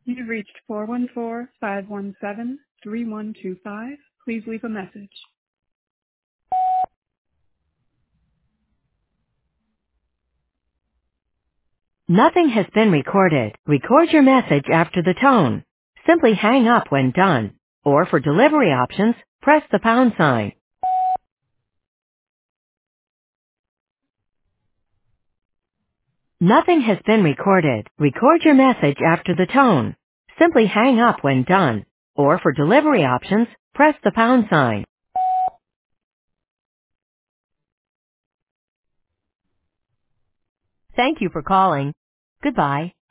You've reached 414-517-3125. Please leave a message. Nothing has been recorded. Record your message after the tone. Simply hang up when done. Or for delivery options, press the pound sign. Nothing has been recorded. Record your message after the tone. Simply hang up when done. Or for delivery options, press the pound sign. Thank you for calling. Goodbye.